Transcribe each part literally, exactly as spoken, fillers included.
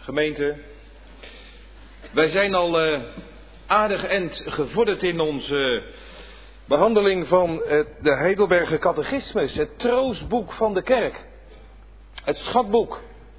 Gemeente, wij zijn al uh, aardig end gevorderd in onze behandeling van uh, de Heidelberger Catechismus, het troostboek van de kerk, het schatboek.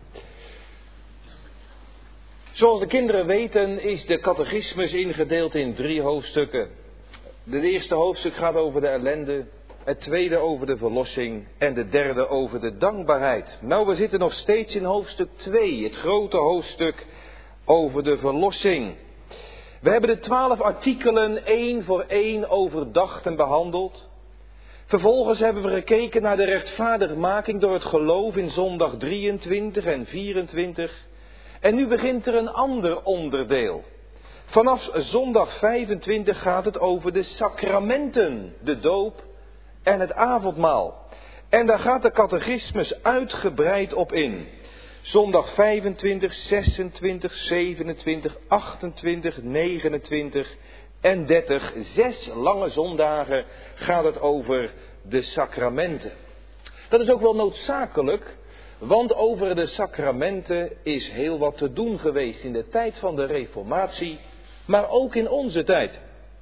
Zoals de kinderen weten is de catechismus ingedeeld in drie hoofdstukken. Het eerste hoofdstuk gaat over de ellende, het tweede over de verlossing en de derde over de dankbaarheid. Nou, we zitten nog steeds in hoofdstuk twee, het grote hoofdstuk over de verlossing. We hebben de twaalf artikelen één voor één overdacht en behandeld. Vervolgens hebben we gekeken naar de rechtvaardigmaking door het geloof in zondag drieëntwintig en vierentwintig. En nu begint er een ander onderdeel. Vanaf zondag vijfentwintig gaat het over de sacramenten, de doop en het avondmaal. En daar gaat de catechismus uitgebreid op in. Zondag vijfentwintig, zesentwintig, zevenentwintig, achtentwintig, negenentwintig en dertig. Zes lange zondagen gaat het over de sacramenten. Dat is ook wel noodzakelijk, want over de sacramenten is heel wat te doen geweest in de tijd van de Reformatie, maar ook in onze tijd.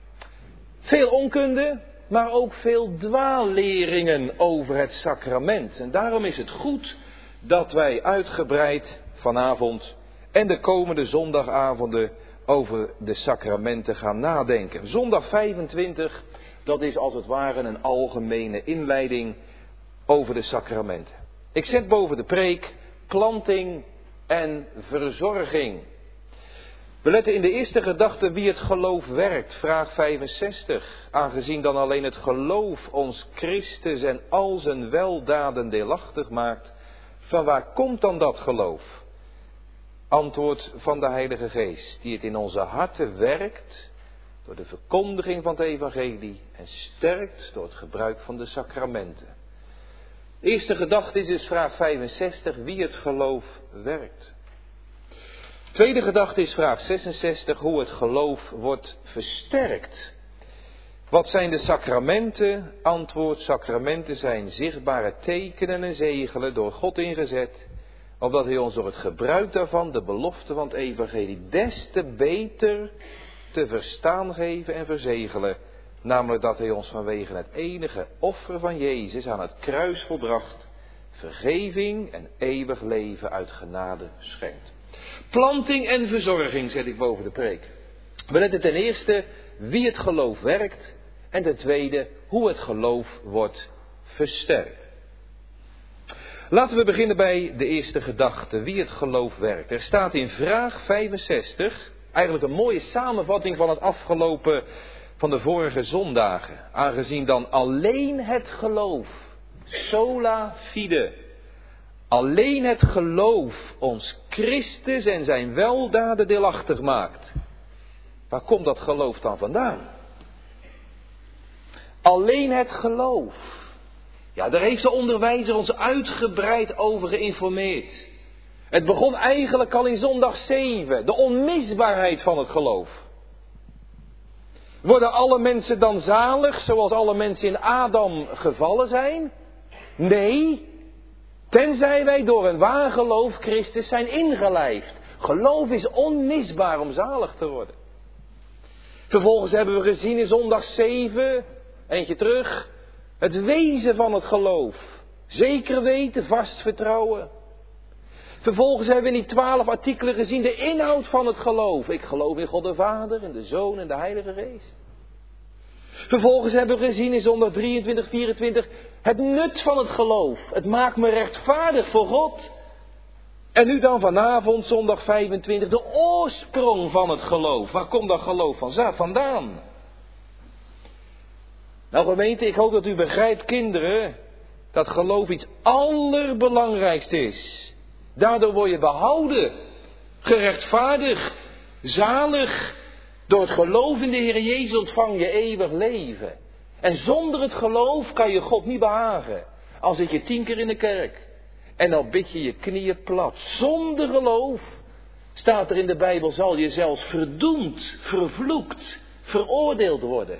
Veel onkunde, maar ook veel dwaalleringen over het sacrament. En daarom is het goed dat wij uitgebreid vanavond en de komende zondagavonden over de sacramenten gaan nadenken. Zondag vijfentwintig, dat is als het ware een algemene inleiding over de sacramenten. Ik zet boven de preek planting en verzorging. We letten in de eerste gedachte wie het geloof werkt, vraag vijfenzestig. Aangezien dan alleen het geloof ons Christus en al zijn weldaden deelachtig maakt, van waar komt dan dat geloof? Antwoord van de Heilige Geest, die het in onze harten werkt door de verkondiging van het evangelie en sterkt door het gebruik van de sacramenten. De eerste gedachte is dus vraag vijfenzestig, wie het geloof werkt. Tweede gedachte is vraag zesenzestig, hoe het geloof wordt versterkt. Wat zijn de sacramenten? Antwoord, sacramenten zijn zichtbare tekenen en zegelen door God ingezet, opdat hij ons door het gebruik daarvan de belofte van het evangelie des te beter te verstaan geven en verzegelen. Namelijk dat hij ons vanwege het enige offer van Jezus aan het kruis volbracht, vergeving en eeuwig leven uit genade schenkt. Planting en verzorging zet ik boven de preek. We letten ten eerste wie het geloof werkt en ten tweede hoe het geloof wordt versterkt. Laten we beginnen bij de eerste gedachte, wie het geloof werkt. Er staat in vraag vijfenzestig, eigenlijk een mooie samenvatting van het afgelopen, van de vorige zondagen. Aangezien dan alleen het geloof, sola fide, alleen het geloof ons Christus en zijn weldaden deelachtig maakt. Waar komt dat geloof dan vandaan? Alleen het geloof. Ja, daar heeft de onderwijzer ons uitgebreid over geïnformeerd. Het begon eigenlijk al in zondag zeven, de onmisbaarheid van het geloof. Worden alle mensen dan zalig, zoals alle mensen in Adam gevallen zijn? Nee, tenzij wij door een waar geloof Christus zijn ingelijfd. Geloof is onmisbaar om zalig te worden. Vervolgens hebben we gezien in zondag zeven, eentje terug, het wezen van het geloof. Zeker weten, vast vertrouwen. Vervolgens hebben we in die twaalf artikelen gezien de inhoud van het geloof. Ik geloof in God de Vader, in de Zoon en de Heilige Geest. Vervolgens hebben we gezien in zondag drieëntwintig, vierentwintig het nut van het geloof. Het maakt me rechtvaardig voor God. En nu dan vanavond, zondag vijfentwintig, de oorsprong van het geloof. Waar komt dat geloof van vandaan? Nou gemeente, ik hoop dat u begrijpt, kinderen, dat geloof iets allerbelangrijkst is. Daardoor word je behouden, gerechtvaardigd, zalig. Door het geloof in de Heer Jezus ontvang je eeuwig leven. En zonder het geloof kan je God niet behagen. Al zit je tien keer in de kerk. En dan bid je je knieën plat. Zonder geloof, staat er in de Bijbel, zal je zelfs verdoemd, vervloekt, veroordeeld worden.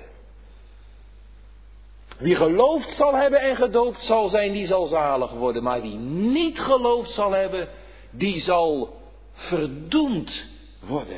Wie geloofd zal hebben en gedoopt zal zijn, die zal zalig worden. Maar wie niet geloofd zal hebben, die zal verdoemd worden.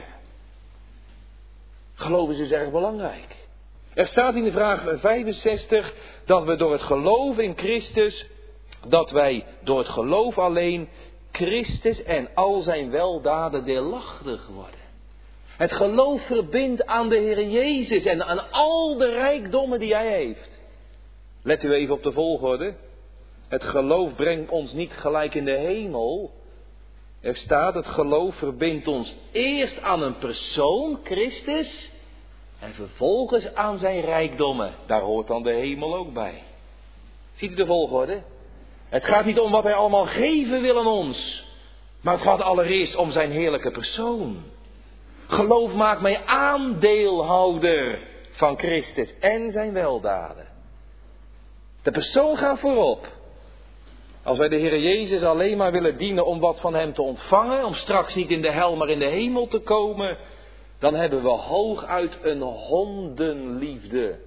Geloof is dus erg belangrijk. Er staat in de vraag vijfenzestig dat we door het geloof in Christus, dat wij door het geloof alleen Christus en al zijn weldaden deelachtig worden. Het geloof verbindt aan de Heer Jezus en aan al de rijkdommen die Hij heeft. Let u even op de volgorde. Het geloof brengt ons niet gelijk in de hemel. Er staat, het geloof verbindt ons eerst aan een persoon, Christus, en vervolgens aan zijn rijkdommen. Daar hoort dan de hemel ook bij. Ziet u de volgorde? Het gaat niet om wat Hij allemaal geven wil aan ons, maar het gaat allereerst om zijn heerlijke persoon. Geloof maakt mij aandeelhouder van Christus en zijn weldaden. De persoon gaat voorop. Als wij de Heer Jezus alleen maar willen dienen om wat van Hem te ontvangen, om straks niet in de hel maar in de hemel te komen, dan hebben we hooguit een hondenliefde.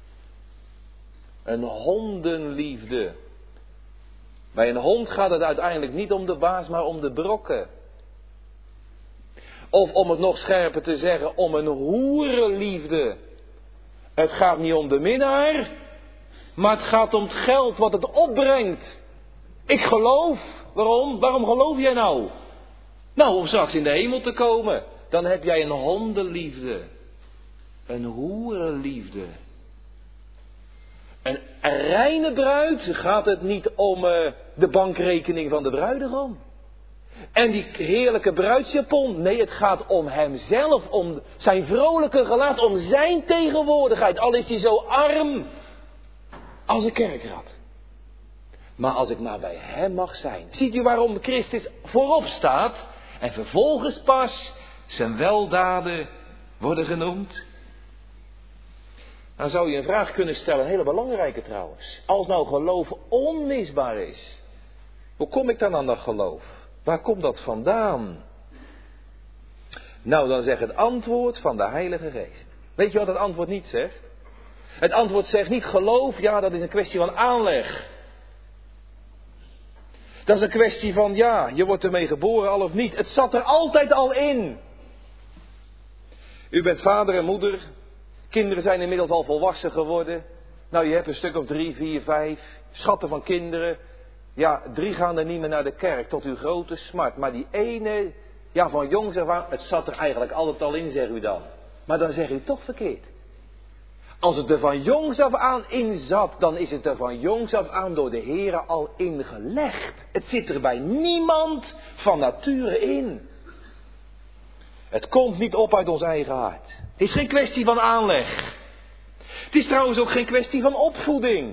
Een hondenliefde. Bij een hond gaat het uiteindelijk niet om de baas, maar om de brokken. Of om het nog scherper te zeggen, om een hoerenliefde. Het gaat niet om de minnaar, maar het gaat om het geld wat het opbrengt. Ik geloof. Waarom? Waarom geloof jij nou? Nou, om straks in de hemel te komen. Dan heb jij een hondenliefde. Een hoerenliefde. Een reine bruid gaat het niet om uh, de bankrekening van de bruidegom. En die heerlijke bruidsjapon. Nee, het gaat om hemzelf. Om zijn vrolijke gelaat. Om zijn tegenwoordigheid. Al is hij zo arm als een kerkrat. Maar als ik maar bij hem mag zijn. Ziet u waarom Christus voorop staat? En vervolgens pas zijn weldaden worden genoemd? Dan zou je een vraag kunnen stellen, een hele belangrijke trouwens. Als nou geloof onmisbaar is, hoe kom ik dan aan dat geloof? Waar komt dat vandaan? Nou, dan zegt het antwoord van de Heilige Geest. Weet je wat het antwoord niet zegt? Het antwoord zegt niet geloof, ja, dat is een kwestie van aanleg. Dat is een kwestie van, ja, je wordt ermee geboren al of niet. Het zat er altijd al in. U bent vader en moeder. Kinderen zijn inmiddels al volwassen geworden. Nou, je hebt een stuk of drie, vier, vijf schatten van kinderen. Ja, drie gaan er niet meer naar de kerk tot uw grote smart. Maar die ene, ja, van jongs af aan, het zat er eigenlijk altijd al in, zegt u dan. Maar dan zegt u toch verkeerd. Als het er van jongs af aan in zat, dan is het er van jongs af aan door de Heere al ingelegd. Het zit er bij niemand van nature in. Het komt niet op uit ons eigen hart. Het is geen kwestie van aanleg. Het is trouwens ook geen kwestie van opvoeding.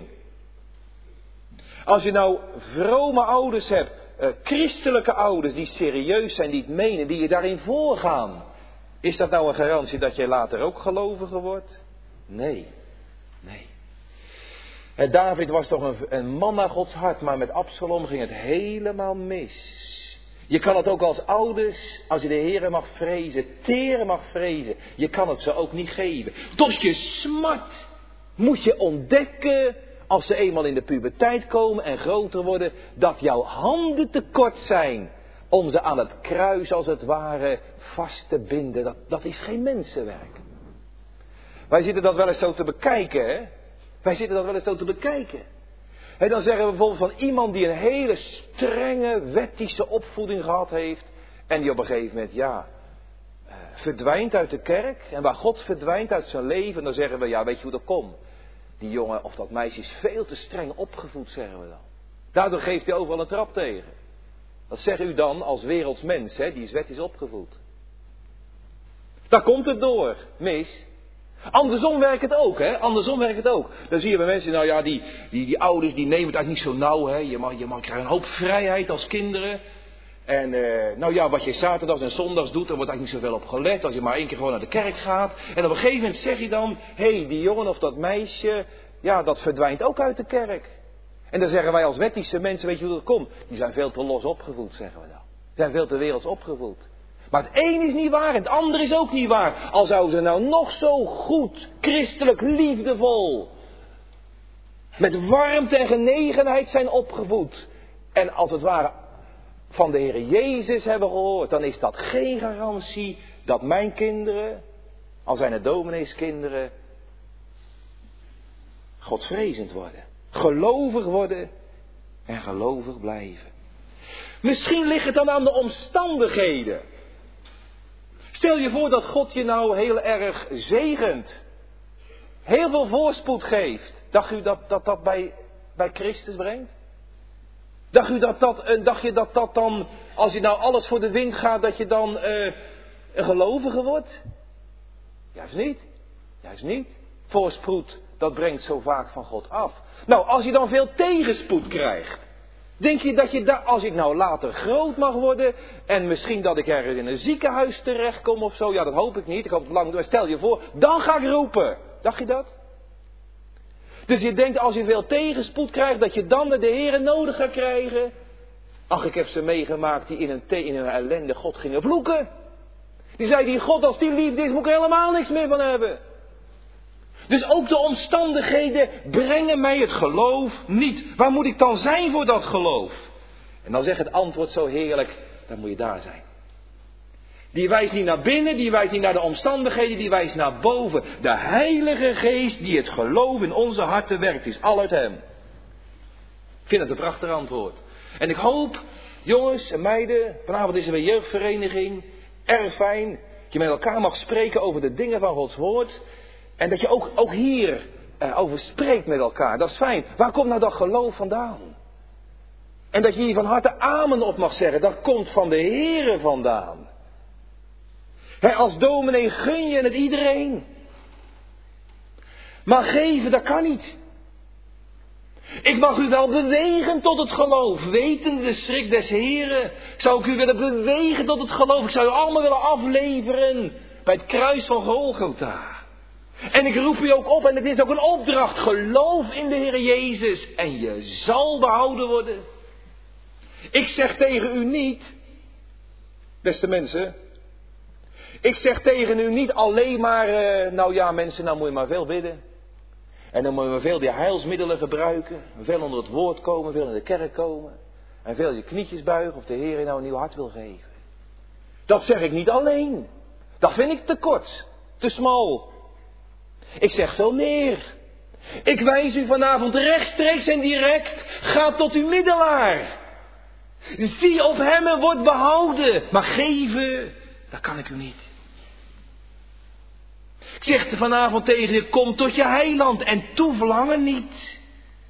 Als je nou vrome ouders hebt, uh, christelijke ouders die serieus zijn, die het menen, die je daarin voorgaan. Is dat nou een garantie dat je later ook gelovige wordt? Nee, nee. En David was toch een, een man naar Gods hart, maar met Absalom ging het helemaal mis. Je kan het ook als ouders, als je de Heere mag vrezen, teren mag vrezen. Je kan het ze ook niet geven. Tot je smart moet je ontdekken, als ze eenmaal in de puberteit komen en groter worden, dat jouw handen tekort zijn om ze aan het kruis als het ware vast te binden. Dat, dat is geen mensenwerk. Wij zitten dat wel eens zo te bekijken, hè? Wij zitten dat wel eens zo te bekijken. En dan zeggen we bijvoorbeeld van iemand die een hele strenge wettische opvoeding gehad heeft. En die op een gegeven moment, ja, uh, verdwijnt uit de kerk. En waar God verdwijnt uit zijn leven, dan zeggen we, ja, weet je hoe dat komt? Die jongen of dat meisje is veel te streng opgevoed, zeggen we dan. Daardoor geeft hij overal een trap tegen. Dat zegt u dan als werelds mens, hè? Die is wettisch opgevoed. Daar komt het door, mis. Andersom werkt het ook, hè? Andersom werkt het ook. Dan zie je bij mensen, nou ja, die, die, die ouders die nemen het eigenlijk niet zo nauw, hè? Je mag, je mag krijgen een hoop vrijheid als kinderen. En uh, nou ja, wat je zaterdags en zondags doet, daar wordt eigenlijk niet zoveel op gelet. Als je maar één keer gewoon naar de kerk gaat. En op een gegeven moment zeg je dan, hé, hey, die jongen of dat meisje, ja, dat verdwijnt ook uit de kerk. En dan zeggen wij als wettische mensen, weet je hoe dat komt? Die zijn veel te los opgevoed, zeggen we dan. Die zijn veel te werelds opgevoed. Maar het een is niet waar, het ander is ook niet waar. Al zouden ze nou nog zo goed, christelijk, liefdevol, met warmte en genegenheid zijn opgevoed. En als het ware van de Heer Jezus hebben gehoord, dan is dat geen garantie dat mijn kinderen, al zijn het domineeskinderen, godsvrezend worden. Gelovig worden en gelovig blijven. Misschien ligt het dan aan de omstandigheden. Stel je voor dat God je nou heel erg zegent. Heel veel voorspoed geeft. Dacht u dat dat, dat bij, bij Christus brengt? Dacht u dat dat, dacht je dat dat dan, als je nou alles voor de wind gaat, dat je dan uh, een gelovige wordt? Juist niet. Juist niet. Voorspoed, dat brengt zo vaak van God af. Nou, als je dan veel tegenspoed krijgt. Denk je dat je daar, als ik nou later groot mag worden en misschien dat ik ergens in een ziekenhuis terechtkom of zo. Ja, dat hoop ik niet. Ik hoop het lang, maar stel je voor, dan ga ik roepen. Dacht je dat? Dus je denkt als je veel tegenspoed krijgt dat je dan de Heere nodig gaat krijgen. Ach, ik heb ze meegemaakt die in een, te- in een ellende God gingen vloeken. Die zei die God, als die liefde is, moet ik er helemaal niks meer van hebben. Dus ook de omstandigheden brengen mij het geloof niet. Waar moet ik dan zijn voor dat geloof? En dan zegt het antwoord zo heerlijk, dan moet je daar zijn. Die wijst niet naar binnen, die wijst niet naar de omstandigheden, die wijst naar boven. De Heilige Geest die het geloof in onze harten werkt, is al uit hem. Ik vind het een prachtig antwoord. En ik hoop, jongens en meiden, vanavond is er weer jeugdvereniging. Erg fijn dat je met elkaar mag spreken over de dingen van Gods woord. En dat je ook, ook hier eh, over spreekt met elkaar. Dat is fijn. Waar komt nou dat geloof vandaan? En dat je hier van harte amen op mag zeggen. Dat komt van de Heere vandaan. He, als dominee gun je het iedereen. Maar geven, dat kan niet. Ik mag u wel bewegen tot het geloof. Wetende de schrik des Heren. Zou ik u willen bewegen tot het geloof. Ik zou u allemaal willen afleveren. Bij het kruis van Golgotha. En ik roep u ook op. En het is ook een opdracht. Geloof in de Heer Jezus. En je zal behouden worden. Ik zeg tegen u niet. Beste mensen. Ik zeg tegen u niet alleen maar. Uh, nou ja mensen, nou moet je maar veel bidden. En dan moet je maar veel die heilsmiddelen gebruiken. Veel onder het woord komen, veel in de kerk komen. En veel je knietjes buigen of de Heer je nou een nieuw hart wil geven. Dat zeg ik niet alleen. Dat vind ik te kort, te smal. Ik zeg veel meer. Ik wijs u vanavond rechtstreeks en direct. Ga tot uw middelaar. Zie op hem en word behouden. Maar geven, dat kan ik u niet. Ik zeg er vanavond tegen je, kom tot je heiland en toeverlangen niet.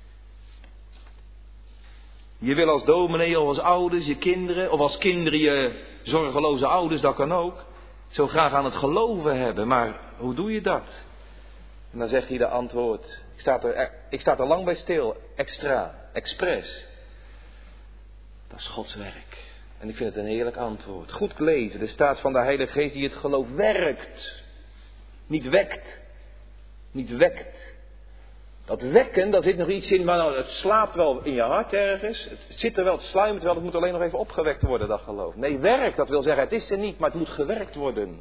Je wil als dominee of als ouders je kinderen, of als kinderen je zorgeloze ouders, dat kan ook. Zo graag aan het geloven hebben, maar hoe doe je dat? En dan zegt hij de antwoord, ik sta er, ik sta er lang bij stil, extra, expres. Dat is Gods werk. En ik vind het een heerlijk antwoord. Goed lezen, er staat van de Heilige Geest die het geloof werkt. Niet wekt. Niet wekt. Dat wekken, daar zit nog iets in, maar nou, het slaapt wel in je hart ergens. Het zit er wel, het sluimert wel, het moet alleen nog even opgewekt worden, dat geloof. Nee, werk, dat wil zeggen, het is er niet, maar het moet gewerkt worden.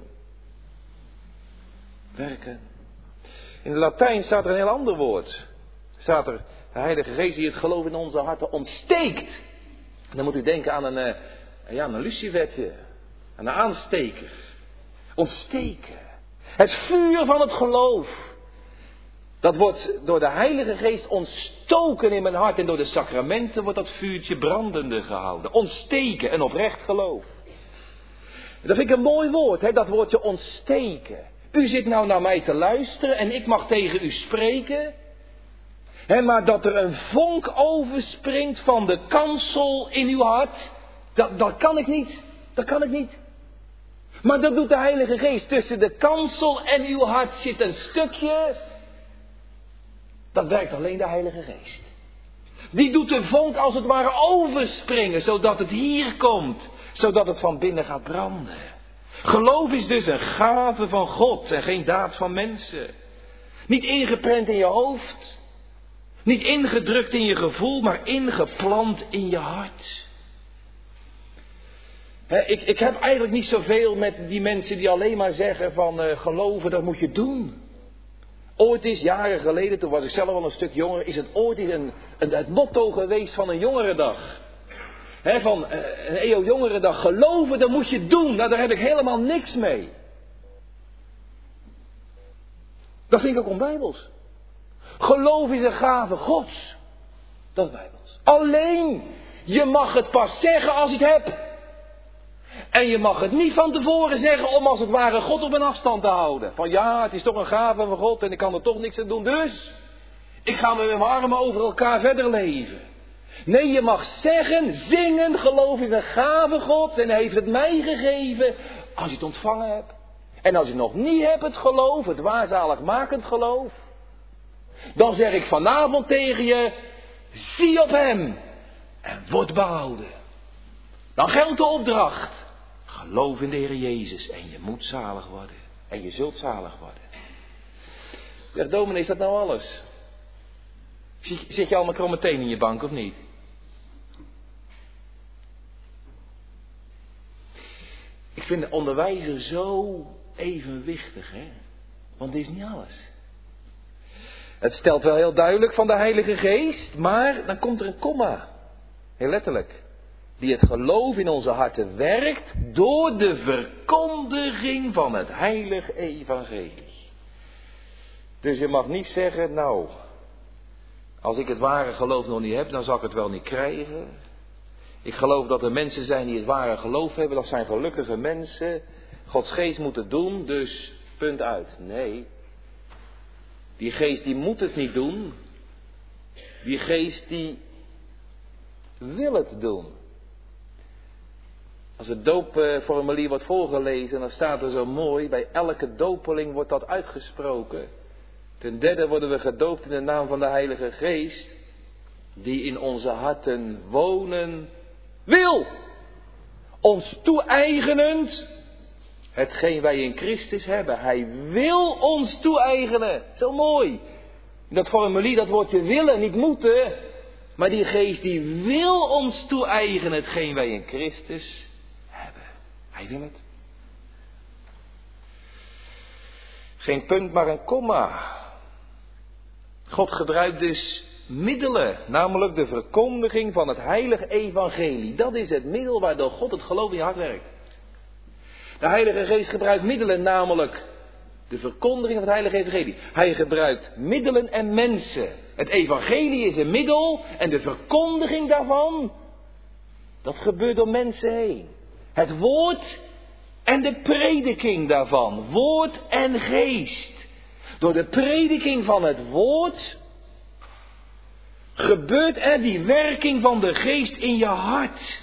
Werken. In het Latijn staat er een heel ander woord. Staat er, de Heilige Geest die het geloof in onze harten ontsteekt. En dan moet u denken aan een, ja, een lucifertje, aan een aansteker. Ontsteken. Het vuur van het geloof. Dat wordt door de Heilige Geest ontstoken in mijn hart. En door de sacramenten wordt dat vuurtje brandende gehouden. Ontsteken, een oprecht geloof. Dat vind ik een mooi woord, hè? Dat woordje ontsteken. U zit nou naar mij te luisteren en ik mag tegen u spreken. Hè, maar dat er een vonk overspringt van de kansel in uw hart. Dat, dat kan ik niet. Dat kan ik niet. Maar dat doet de Heilige Geest. Tussen de kansel en uw hart zit een stukje. Dat werkt alleen de Heilige Geest. Die doet de vonk als het ware overspringen. Zodat het hier komt. Zodat het van binnen gaat branden. Geloof is dus een gave van God. En geen daad van mensen. Niet ingeprent in je hoofd. Niet ingedrukt in je gevoel. Maar ingeplant in je hart. He, ik, ik heb eigenlijk niet zoveel met die mensen die alleen maar zeggen van uh, geloven, dat moet je doen. Ooit is, jaren geleden, toen was ik zelf al een stuk jonger, is het ooit een, een, het motto geweest van een jongerendag. He, van uh, een eeuw jongere dag geloven, dat moet je doen. Nou, daar heb ik helemaal niks mee. Dat vind ik ook onbijbels. Geloof is een gave Gods. Dat is bijbels. Alleen, je mag het pas zeggen als je het hebt. En je mag het niet van tevoren zeggen om als het ware God op een afstand te houden. Van ja, het is toch een gave van God en ik kan er toch niks aan doen. Dus, ik ga met mijn armen over elkaar verder leven. Nee, je mag zeggen, zingen, geloof is een gave God en hij heeft het mij gegeven als je het ontvangen hebt. En als je nog niet hebt het geloof, het waarzaligmakend geloof, dan zeg ik vanavond tegen je, zie op hem en word behouden. Dan geldt de opdracht. Geloof in de Heer Jezus en je moet zalig worden. En je zult zalig worden. Zeg, dominee, is dat nou alles? Zit, zit je al met kromme teen in je bank of niet? Ik vind de onderwijzer zo evenwichtig, hè? Want dit is niet alles. Het stelt wel heel duidelijk van de Heilige Geest, maar dan komt er een komma. Heel letterlijk. Die het geloof in onze harten werkt door de verkondiging van het heilige evangelie. Dus je mag niet zeggen, nou, als ik het ware geloof nog niet heb, dan zal ik het wel niet krijgen. Ik geloof dat er mensen zijn die het ware geloof hebben, dat zijn gelukkige mensen. Gods geest moet het doen, dus punt uit. Nee, die geest die moet het niet doen. Die geest die wil het doen. Als het doopformulier wordt voorgelezen, dan staat er zo mooi, bij elke dopeling wordt dat uitgesproken. Ten derde worden we gedoopt in de naam van de Heilige Geest, die in onze harten wonen wil. Ons toe-eigenend, hetgeen wij in Christus hebben. Hij wil ons toe-eigenen. Zo mooi. Dat formulier, dat woordje willen, niet moeten. Maar die geest die wil ons toe-eigenen, hetgeen wij in Christus hebben. Hij wil het. Geen punt, maar een komma. God gebruikt dus middelen, namelijk de verkondiging van het heilige evangelie. Dat is het middel waardoor God het geloof in je hart werkt. De Heilige Geest gebruikt middelen, namelijk de verkondiging van het heilige evangelie. Hij gebruikt middelen en mensen. Het evangelie is een middel en de verkondiging daarvan, dat gebeurt door mensen heen. Het woord en de prediking daarvan. Woord en geest. Door de prediking van het woord gebeurt er die werking van de geest in je hart.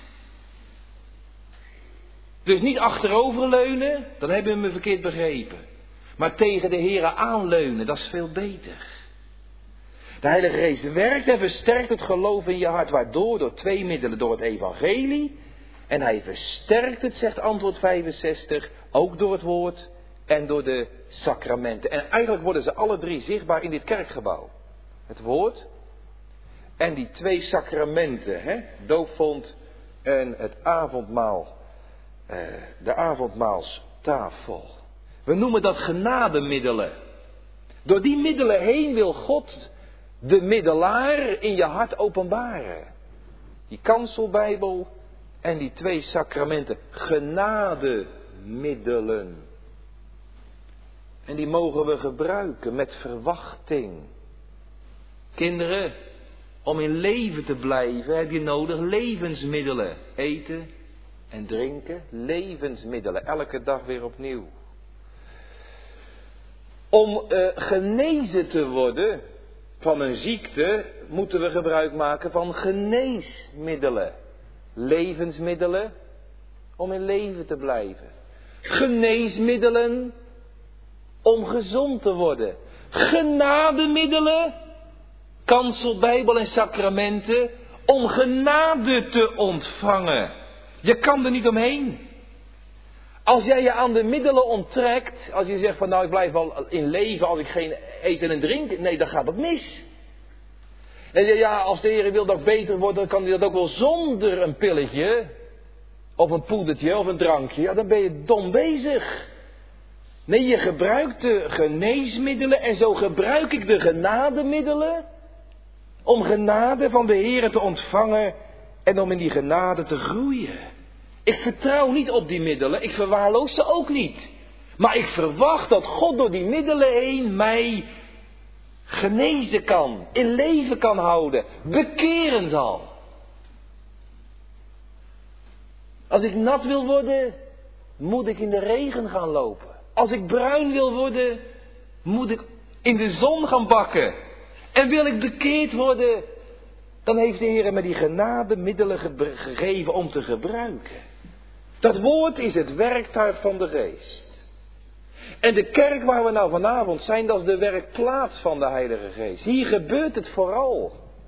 Dus niet achteroverleunen, dat hebben we me verkeerd begrepen. Maar tegen de Here aanleunen, dat is veel beter. De Heilige Geest werkt en versterkt het geloof in je hart. Waardoor? Door twee middelen. Door het evangelie. En hij versterkt het, zegt antwoord vijfenzestig, ook door het woord en door de sacramenten. En eigenlijk worden ze alle drie zichtbaar in dit kerkgebouw. Het woord en die twee sacramenten, hè? Doopvond en het avondmaal. Uh, de avondmaalstafel. We noemen dat genademiddelen. Door die middelen heen wil God de middelaar in je hart openbaren. Die kanselbijbel en die twee sacramenten. Genademiddelen. En die mogen we gebruiken met verwachting. Kinderen, om in leven te blijven heb je nodig levensmiddelen. Eten en drinken, levensmiddelen. Elke dag weer opnieuw. Om uh, genezen te worden van een ziekte moeten we gebruik maken van geneesmiddelen. Levensmiddelen om in leven te blijven. Geneesmiddelen om gezond te worden. Genademiddelen, kansel, bijbel en sacramenten om genade te ontvangen. Je kan er niet omheen. Als jij je aan de middelen onttrekt, als je zegt van nou ik blijf wel in leven als ik geen eten en drinken, nee dan gaat het mis. En ja, als de Heer wil dat ik beter word, dan kan hij dat ook wel zonder een pilletje, of een poedertje, of een drankje. Ja, dan ben je dom bezig. Nee, je gebruikt de geneesmiddelen en zo gebruik ik de genademiddelen om genade van de Heer te ontvangen En om in die genade te groeien. Ik vertrouw niet op die middelen, ik verwaarloos ze ook niet. Maar ik verwacht dat God door die middelen heen mij genezen kan, in leven kan houden, bekeren zal. Als ik nat wil worden, moet ik in de regen gaan lopen. Als ik bruin wil worden, moet ik in de zon gaan bakken. En wil ik bekeerd worden, dan heeft de Heer me die genade middelen ge- gegeven om te gebruiken. Dat woord is het werktuig van de geest. En de kerk waar we nou vanavond zijn, dat is de werkplaats van de Heilige Geest. Hier gebeurt het vooral.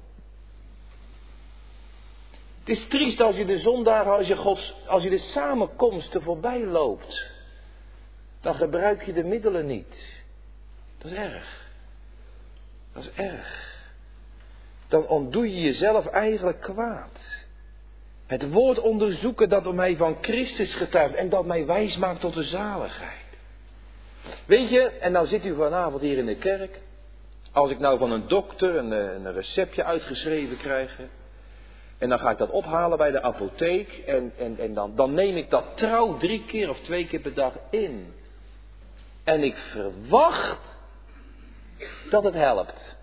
Het is triest als je de zondagen, als je, Gods, als je de samenkomsten voorbij loopt. Dan gebruik je de middelen niet. Dat is erg. Dat is erg. Dan ontdoe je jezelf eigenlijk kwaad. Het woord onderzoeken dat om mij van Christus getuigt en dat mij wijs maakt tot de zaligheid. Weet je, en nou zit u vanavond hier in de kerk. Als ik nou van een dokter een, een receptje uitgeschreven krijg. En dan ga ik dat ophalen bij de apotheek. En, en, en dan, dan neem ik dat trouw drie keer of twee keer per dag in. En ik verwacht dat het helpt.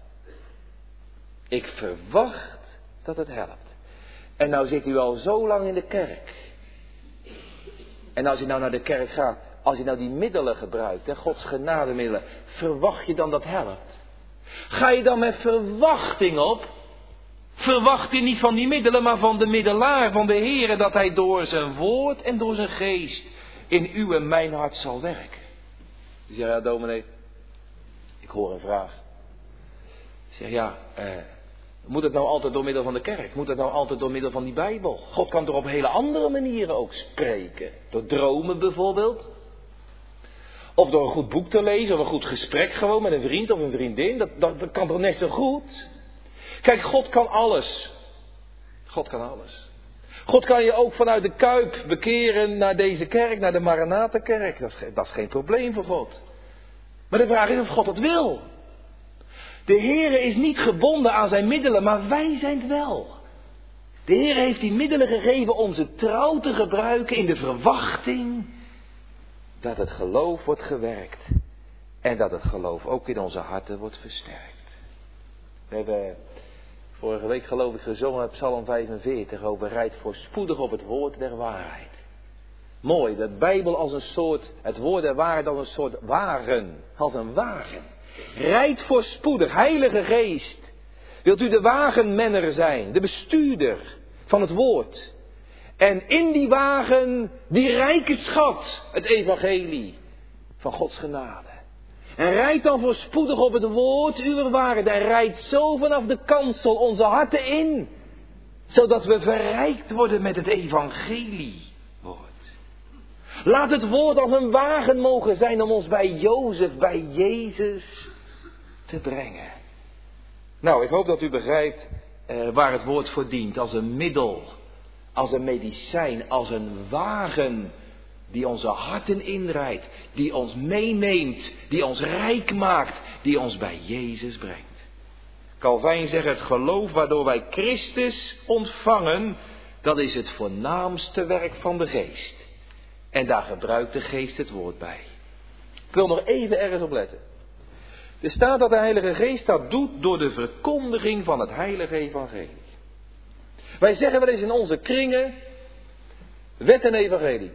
Ik verwacht dat het helpt. En nou zit u al zo lang in de kerk. En als je nou naar de kerk gaat, als je nou die middelen gebruikt, hè, Gods genademiddelen, verwacht je dan dat helpt? Ga je dan met verwachting op? Verwacht je niet van die middelen, maar van de middelaar, van de Heere, dat hij door zijn woord en door zijn geest in uw en mijn hart zal werken. Je zegt, ja dominee, ik hoor een vraag. Ik zeg, ja, eh, moet het nou altijd door middel van de kerk? Moet het nou altijd door middel van die Bijbel? God kan toch op hele andere manieren ook spreken? Door dromen bijvoorbeeld? Of door een goed boek te lezen, of een goed gesprek gewoon met een vriend of een vriendin. Dat, dat, dat kan toch net zo goed? Kijk, God kan alles. God kan alles. God kan je ook vanuit de Kuip bekeren naar deze kerk, naar de Maranatha-kerk. Dat is, dat is geen probleem voor God. Maar de vraag is of God dat wil. De Heere is niet gebonden aan zijn middelen, maar wij zijn het wel. De Heere heeft die middelen gegeven om ze trouw te gebruiken in de verwachting dat het geloof wordt gewerkt. En dat het geloof ook in onze harten wordt versterkt. We hebben vorige week geloof ik gezongen Psalm vijfenveertig over rijd voorspoedig op het woord der waarheid. Mooi, de Bijbel als een soort, het woord der waarheid als een soort wagen, als een wagen. Rijd voorspoedig, Heilige Geest. Wilt u de wagenmenner zijn, de bestuurder van het woord. En in die wagen, die rijke schat, het evangelie van Gods genade. En rijd dan voorspoedig op het woord uw waarheid. En rijd zo vanaf de kansel onze harten in. Zodat we verrijkt worden met het evangelie. Laat het woord als een wagen mogen zijn om ons bij Jozef, bij Jezus te brengen. Nou, ik hoop dat u begrijpt eh, waar het woord voor dient. Als een middel, als een medicijn, als een wagen die onze harten inrijdt. Die ons meeneemt, die ons rijk maakt, die ons bij Jezus brengt. Calvijn zegt het geloof waardoor wij Christus ontvangen, dat is het voornaamste werk van de geest. En daar gebruikt de geest het woord bij. Ik wil nog even ergens op letten. Er staat dat de Heilige Geest dat doet door de verkondiging van het heilige evangelie. Wij zeggen wel eens in onze kringen, wet en evangelie.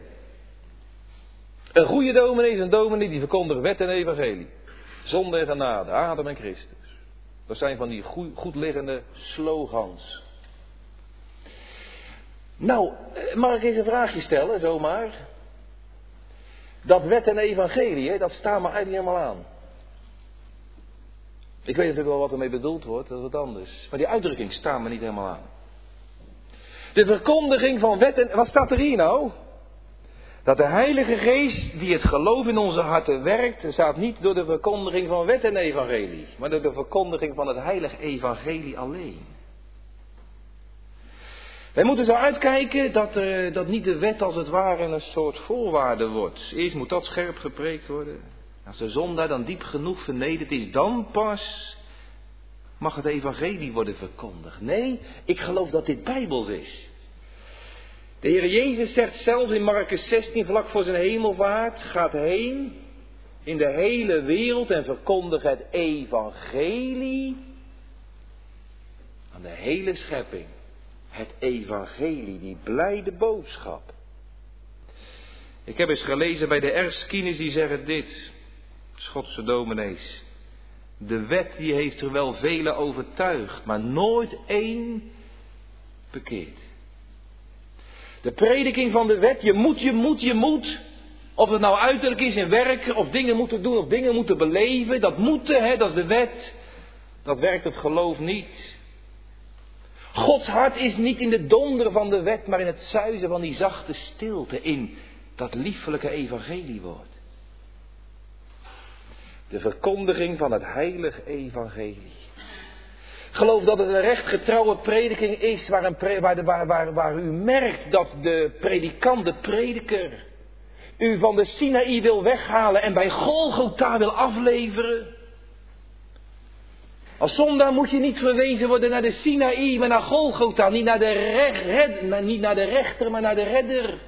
Een goede dominee is een dominee die verkondigt wet en evangelie. Zonde en genade, Adam en Christus. Dat zijn van die goed, goed liggende slogans. Nou, mag ik eens een vraagje stellen, zomaar? Dat wet en evangelie, hè, dat staat me eigenlijk niet helemaal aan. Ik weet natuurlijk wel wat ermee bedoeld wordt, dat is wat anders. Maar die uitdrukking staat me niet helemaal aan. De verkondiging van wet en... Wat staat er hier nou? Dat de Heilige Geest die het geloof in onze harten werkt, staat niet door de verkondiging van wet en evangelie, maar door de verkondiging van het heilige evangelie alleen. Wij moeten zo uitkijken dat, uh, dat niet de wet als het ware een soort voorwaarde wordt. Eerst moet dat scherp gepreekt worden. Als de zondaar dan diep genoeg vernederd is, dan pas mag het evangelie worden verkondigd. Nee, ik geloof dat dit bijbels is. De Heer Jezus zegt zelfs in Marcus zestien, vlak voor zijn hemelvaart, gaat heen in de hele wereld en verkondigt het evangelie aan de hele schepping. Het evangelie, die blijde boodschap. Ik heb eens gelezen bij de Erskines, die zeggen dit, Schotse dominees. De wet die heeft er wel velen overtuigd, maar nooit één bekeerd. De prediking van de wet, je moet, je moet, je moet. Of het nou uiterlijk is in werken, of dingen moeten doen, of dingen moeten beleven. Dat moeten, hè, dat is de wet. Dat werkt het geloof niet. Gods hart is niet in de donder van de wet, maar in het suizen van die zachte stilte. In dat liefelijke evangeliewoord. De verkondiging van het heilige evangelie. Geloof dat het een rechtgetrouwe prediking is waar, een pre- waar, de, waar, waar, waar u merkt dat de predikant, de prediker, u van de Sinaï wil weghalen en bij Golgotha wil afleveren. Als zondaar moet je niet verwezen worden naar de Sinaï, maar naar Golgotha. Niet naar de, rech, red, niet naar de rechter, maar naar de redder.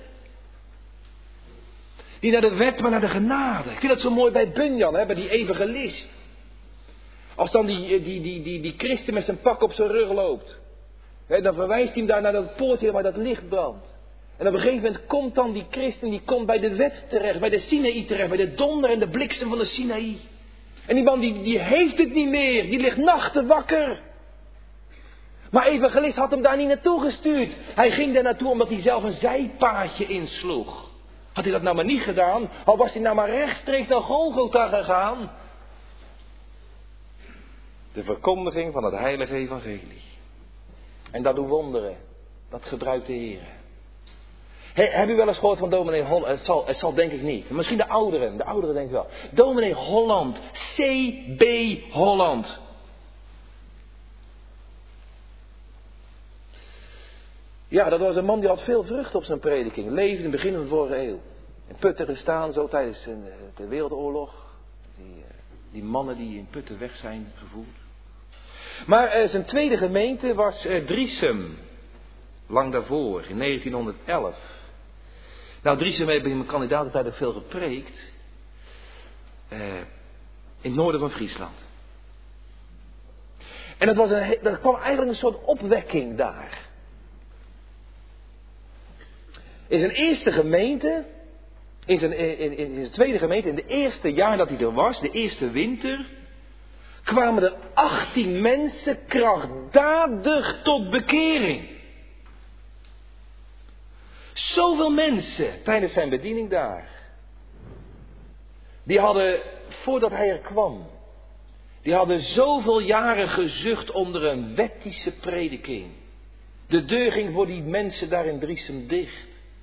Niet naar de wet, maar naar de genade. Ik vind dat zo mooi bij Bunyan, hè, bij die evangelist. Als dan die, die, die, die, die christen met zijn pak op zijn rug loopt. Hè, dan verwijst hij hem daar naar dat poortje waar dat licht brandt. En op een gegeven moment komt dan die christen, die komt bij de wet terecht, bij de Sinaï terecht, bij de donder en de bliksem van de Sinaï. En die man die, die heeft het niet meer, die ligt nachten wakker. Maar evangelist had hem daar niet naartoe gestuurd. Hij ging daar naartoe omdat hij zelf een zijpaadje insloeg. Had hij dat nou maar niet gedaan, al was hij nou maar rechtstreeks naar Golgotha gegaan. De verkondiging van het heilige evangelie. En dat doet wonderen. Dat gebruikt de Heer. He, heb u wel eens gehoord van dominee Holland? Het zal, het zal denk ik niet. Misschien de ouderen. De ouderen denk ik wel. Dominee Holland. C B Holland. Ja, dat was een man die had veel vrucht op zijn prediking. Leefde in het begin van de vorige eeuw. In Putten gestaan, zo tijdens de Wereldoorlog. Die, die mannen die in Putten weg zijn gevoerd. Maar uh, zijn tweede gemeente was uh, Driesem. Lang daarvoor, in negentienhonderdelf. Nou, Driesem heb ik in mijn kandidaatentijd ook veel gepreekt. Uh, in het noorden van Friesland. En dat was een, er kwam eigenlijk een soort opwekking daar. In zijn eerste gemeente, in zijn, in, in, in zijn tweede gemeente, in het eerste jaar dat hij er was, de eerste winter, kwamen er achttien mensen krachtdadig tot bekering. Zoveel mensen tijdens zijn bediening daar. Die hadden, voordat hij er kwam, die hadden zoveel jaren gezucht onder een wettische prediking. De deur ging voor die mensen daar in Driesem dicht.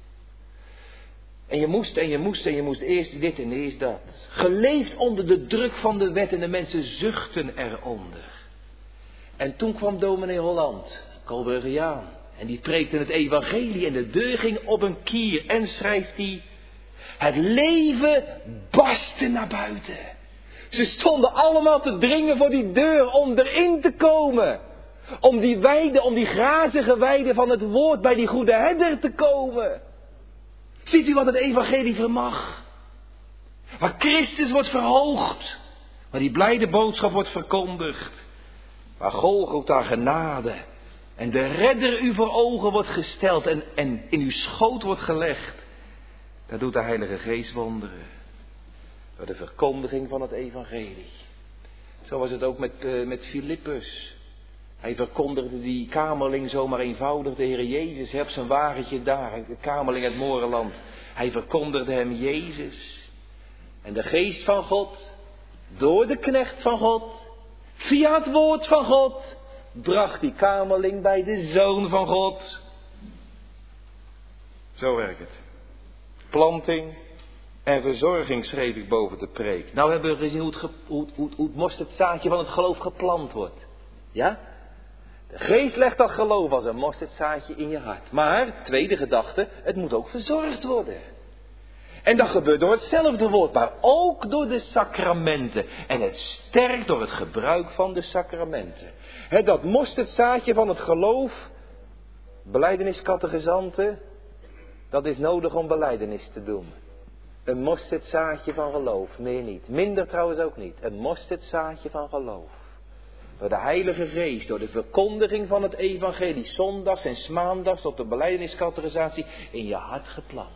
En je moest en je moest en je moest eerst dit en eerst dat. Geleefd onder de druk van de wet en de mensen zuchten eronder. En toen kwam dominee Holland, Colburgiaan. En die preekte het evangelie en de deur ging op een kier. En schrijft hij, het leven barstte naar buiten. Ze stonden allemaal te dringen voor die deur om erin te komen. Om die weide, om die grazige weide van het woord bij die goede herder te komen. Ziet u wat het evangelie vermag? Waar Christus wordt verhoogd. Waar die blijde boodschap wordt verkondigd. Waar Golgotha genade en de redder u voor ogen wordt gesteld en, en in uw schoot wordt gelegd. Daar doet de Heilige Geest wonderen. Door de verkondiging van het evangelie. Zo was het ook met, uh, met Filippus. Hij verkondigde die kamerling zomaar eenvoudig de Heer Jezus. Hij op zijn wagentje daar, de kamerling uit Moreland. Hij verkondigde hem Jezus. En de geest van God, door de knecht van God, via het woord van God, bracht die kamerling bij de Zoon van God. Zo werkt het. Planting en verzorging schreef ik boven de preek. Nou hebben we gezien hoe het, ge, hoe, hoe, hoe het mosterdzaadje van het geloof geplant wordt. Ja? De geest legt dat geloof als een mosterdzaadje in je hart. Maar, tweede gedachte, het moet ook verzorgd worden. En dat gebeurt door hetzelfde woord, maar ook door de sacramenten. En het sterkt door het gebruik van de sacramenten. He, dat mosterdzaadje van het geloof, belijdeniscatechisanten, dat is nodig om belijdenis te doen. Een mosterdzaadje van geloof, meer niet. Minder trouwens ook niet. Een mosterdzaadje van geloof. Door de Heilige Geest, door de verkondiging van het evangelie, zondags en maandags tot de belijdeniscatechisatie, in je hart geplant.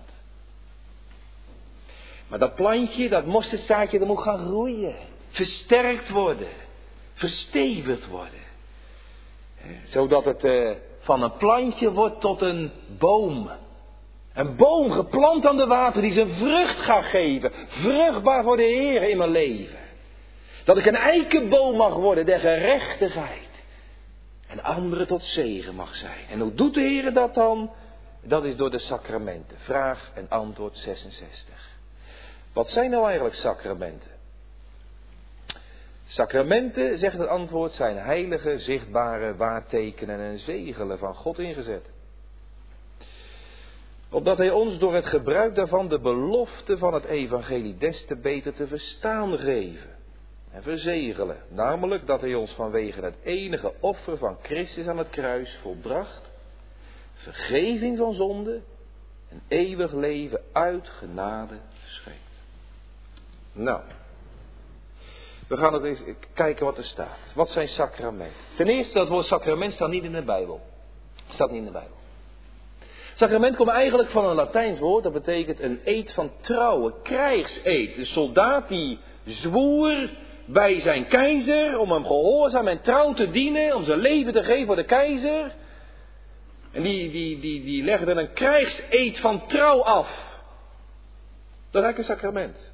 Maar dat plantje, dat mosterdzaadje, dat moet gaan groeien. Versterkt worden. Verstevigd worden. Zodat het uh, van een plantje wordt tot een boom. Een boom geplant aan de water die zijn vrucht gaat geven. Vruchtbaar voor de Heer in mijn leven. Dat ik een eikenboom mag worden der gerechtigheid. En anderen tot zegen mag zijn. En hoe doet de Heer dat dan? Dat is door de sacramenten. Vraag en antwoord zesenzestig. Wat zijn nou eigenlijk sacramenten? Sacramenten, zegt het antwoord, zijn heilige, zichtbare waartekenen en zegelen van God ingezet. Opdat hij ons door het gebruik daarvan de belofte van het evangelie des te beter te verstaan geven. En verzegelen. Namelijk dat hij ons vanwege het enige offer van Christus aan het kruis volbracht. Vergeving van zonde en eeuwig leven uit genade schenkt. Nou, we gaan het eens kijken wat er staat. Wat zijn sacramenten? Ten eerste, dat woord sacrament staat niet in de Bijbel. Staat niet in de Bijbel. Sacrament komt eigenlijk van een Latijns woord. Dat betekent een eed van trouwen. Krijgseed. Een soldaat die zwoer bij zijn keizer om hem gehoorzaam en trouw te dienen. Om zijn leven te geven voor de keizer. En die, die, die, die legde een krijgseed van trouw af. Dat is eigenlijk een sacrament.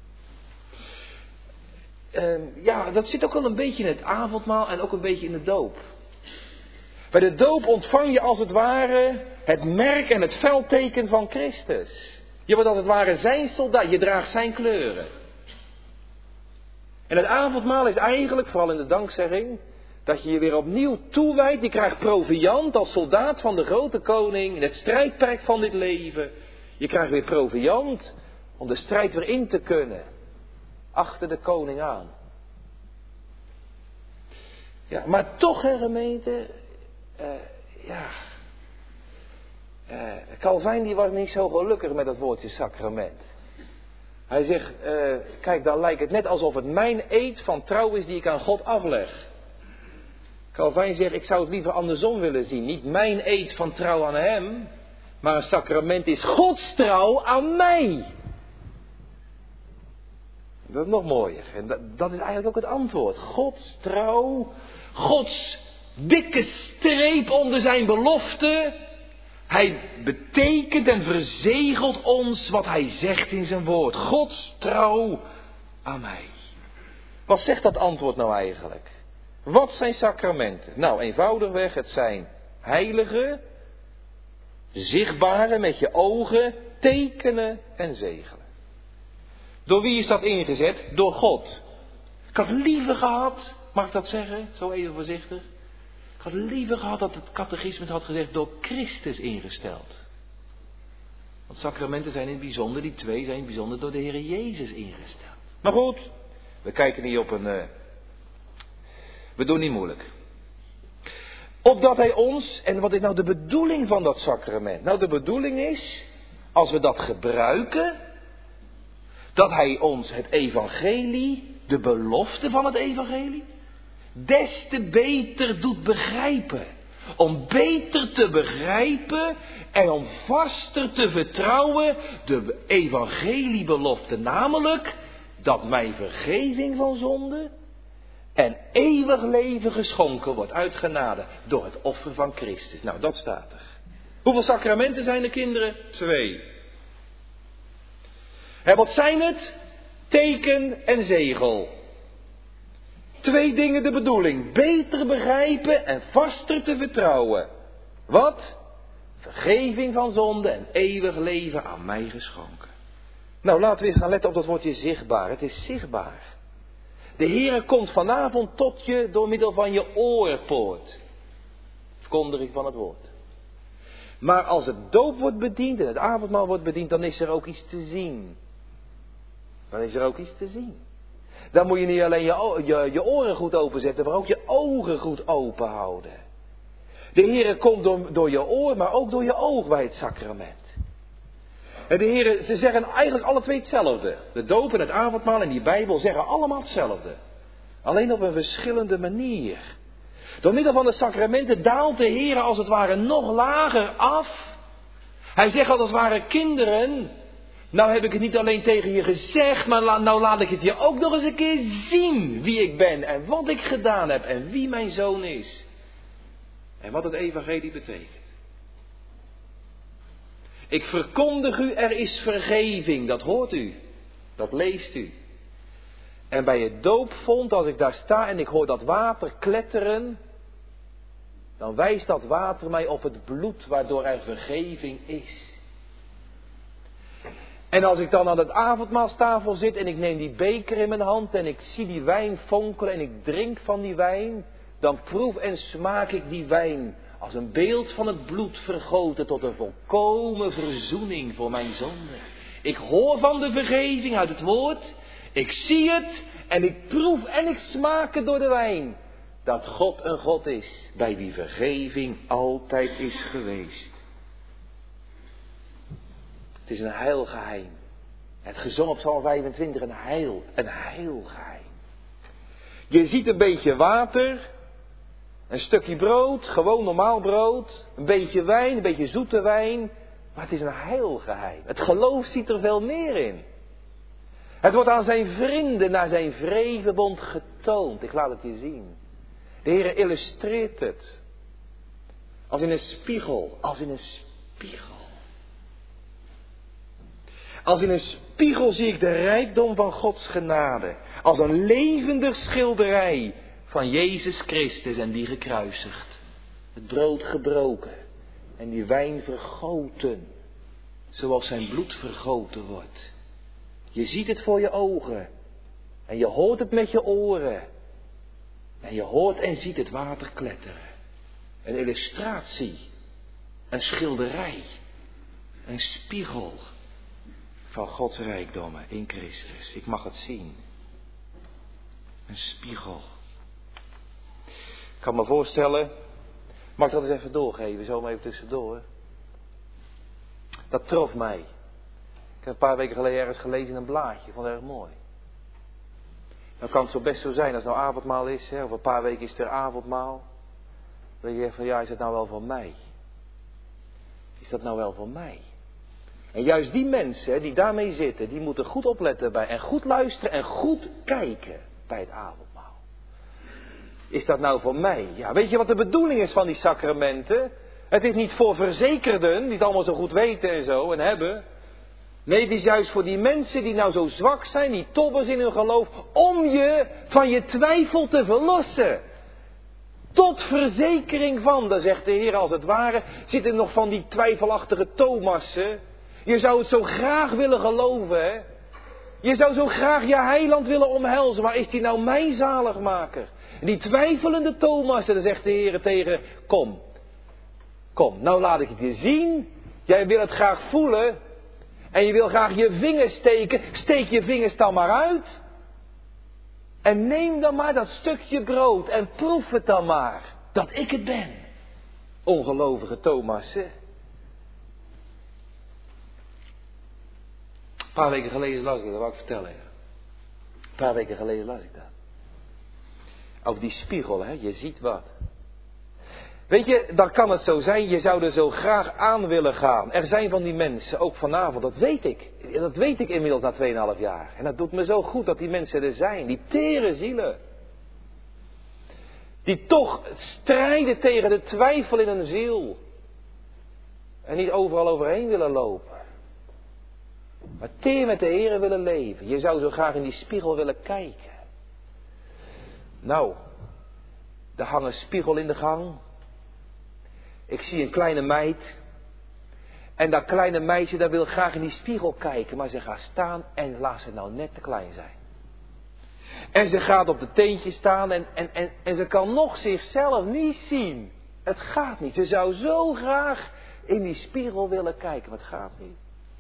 Uh, ja, dat zit ook wel een beetje in het avondmaal en ook een beetje in de doop. Bij de doop ontvang je als het ware het merk en het veldteken van Christus. Je wordt als het ware zijn soldaat, je draagt zijn kleuren. En het avondmaal is eigenlijk, vooral in de dankzegging, dat je je weer opnieuw toewijdt. Je krijgt proviand als soldaat van de grote koning in het strijdperk van dit leven. Je krijgt weer proviand om de strijd weer in te kunnen. Achter de koning aan. Ja, maar toch, hè, gemeente. Uh, ja. Uh, Calvijn die was niet zo gelukkig met dat woordje sacrament. Hij zegt, uh, kijk, dan lijkt het net alsof het mijn eed van trouw is die ik aan God afleg. Calvijn zegt, ik zou het liever andersom willen zien. Niet mijn eed van trouw aan hem, maar een sacrament is Gods trouw aan mij. Dat is nog mooier. En dat, dat is eigenlijk ook het antwoord. Gods trouw, Gods dikke streep onder zijn belofte. Hij betekent en verzegelt ons wat hij zegt in zijn woord. Gods trouw aan mij. Wat zegt dat antwoord nou eigenlijk? Wat zijn sacramenten? Nou, eenvoudigweg, het zijn heilige, zichtbare met je ogen, tekenen en zegelen. Door wie is dat ingezet? Door God. Ik had liever gehad, mag ik dat zeggen, zo even voorzichtig. Ik had liever gehad dat het catechisme had gezegd door Christus ingesteld. Want sacramenten zijn in het bijzonder, die twee zijn in het bijzonder door de Heer Jezus ingesteld. Maar goed, we kijken niet op een... Uh, we doen niet moeilijk. Opdat hij ons, en wat is nou de bedoeling van dat sacrament? Nou, de bedoeling is, als we dat gebruiken, dat hij ons het evangelie, de belofte van het evangelie, des te beter doet begrijpen. Om beter te begrijpen en om vaster te vertrouwen de evangeliebelofte. Namelijk dat mij vergeving van zonde en eeuwig leven geschonken wordt uit genade door het offer van Christus. Nou, dat staat er. Hoeveel sacramenten zijn er, kinderen? Twee. En wat zijn het? Teken en zegel. Twee dingen de bedoeling. Beter begrijpen en vaster te vertrouwen. Wat? Vergeving van zonde en eeuwig leven aan mij geschonken. Nou, laten we eens gaan letten op dat woordje zichtbaar. Het is zichtbaar. De Heere komt vanavond tot je door middel van je oorpoort. Verkondiging van het woord. Maar als het doop wordt bediend en het avondmaal wordt bediend, dan is er ook iets te zien. Dan is er ook iets te zien. Dan moet je niet alleen je, je, je oren goed openzetten, maar ook je ogen goed open houden. De Heer komt door, door je oor, maar ook door je oog bij het sacrament. En de Heer, ze zeggen eigenlijk alle twee hetzelfde. De doop en het avondmaal en die Bijbel zeggen allemaal hetzelfde. Alleen op een verschillende manier. Door middel van de sacramenten daalt de Heer als het ware nog lager af. Hij zegt als het ware, kinderen, nou heb ik het niet alleen tegen je gezegd, maar la, nou laat ik het je ook nog eens een keer zien wie ik ben en wat ik gedaan heb en wie mijn zoon is. En wat het evangelie betekent. Ik verkondig u, er is vergeving, dat hoort u, dat leest u. En bij het doopvond, als ik daar sta en ik hoor dat water kletteren, dan wijst dat water mij op het bloed waardoor er vergeving is. En als ik dan aan het avondmaalstafel zit en ik neem die beker in mijn hand en ik zie die wijn fonkelen en ik drink van die wijn, dan proef en smaak ik die wijn als een beeld van het bloed vergoten tot een volkomen verzoening voor mijn zonde. Ik hoor van de vergeving uit het woord, ik zie het en ik proef en ik smaak het door de wijn. Dat God een God is, bij wie vergeving altijd is geweest. Het is een heilgeheim. Het gezongen op Psalm vijfentwintig, een heil, een heilgeheim. Je ziet een beetje water, een stukje brood, gewoon normaal brood, een beetje wijn, een beetje zoete wijn, maar het is een heilgeheim. Het geloof ziet er veel meer in. Het wordt aan zijn vrienden naar zijn vredenbond getoond. Ik laat het je zien. De Heer illustreert het. Als in een spiegel, als in een spiegel. Als in een spiegel zie ik de rijkdom van Gods genade. Als een levendig schilderij van Jezus Christus en die gekruisigd. Het brood gebroken en die wijn vergoten. Zoals zijn bloed vergoten wordt. Je ziet het voor je ogen. En je hoort het met je oren. En je hoort en ziet het water kletteren. Een illustratie. Een schilderij. Een spiegel. Van Gods rijkdommen in Christus. Ik mag het zien. Een spiegel. Ik kan me voorstellen. Mag ik dat eens even doorgeven? Zo maar even tussendoor. Dat trof mij. Ik heb een paar weken geleden ergens gelezen in een blaadje. Ik vond het erg mooi. Dan kan het zo best zo zijn als het nou avondmaal is. Hè, over een paar weken is er avondmaal. Dat je zegt van ja, is dat nou wel voor mij? Is dat nou wel voor mij? En juist die mensen die daarmee zitten, die moeten goed opletten bij en goed luisteren en goed kijken bij het avondmaal. Is dat nou voor mij? Ja, weet je wat de bedoeling is van die sacramenten? Het is niet voor verzekerden, die het allemaal zo goed weten en zo en hebben. Nee, het is juist voor die mensen die nou zo zwak zijn, die tobbers in hun geloof, om je van je twijfel te verlossen. Tot verzekering van, daar zegt de Heer als het ware, zitten nog van die twijfelachtige Thomassen. Je zou het zo graag willen geloven, hè. Je zou zo graag je heiland willen omhelzen, maar is die nou mijn zaligmaker? En die twijfelende Thomas, dan zegt de Heer tegen, kom, kom, nou laat ik het je zien. Jij wil het graag voelen en je wil graag je vingers steken, steek je vingers dan maar uit. En neem dan maar dat stukje brood en proef het dan maar, dat ik het ben. Ongelovige Thomas, hè. Een paar weken geleden las ik dat, dat wou ik vertellen. Ja. Een paar weken geleden las ik dat. Over die spiegel, hè, je ziet wat. Weet je, dan kan het zo zijn, je zou er zo graag aan willen gaan. Er zijn van die mensen, ook vanavond, dat weet ik. Dat weet ik inmiddels na tweeënhalf jaar. En dat doet me zo goed dat die mensen er zijn, die tere zielen. Die toch strijden tegen de twijfel in hun ziel. En niet overal overheen willen lopen. Maar teer met de Heer willen leven. Je zou zo graag in die spiegel willen kijken. Nou, er hangt een spiegel in de gang. Ik zie een kleine meid. En dat kleine meisje dat wil graag in die spiegel kijken. Maar ze gaat staan en laat ze nou net te klein zijn. En ze gaat op de teentjes staan en, en, en, en ze kan nog zichzelf niet zien. Het gaat niet. Ze zou zo graag in die spiegel willen kijken. Wat gaat niet?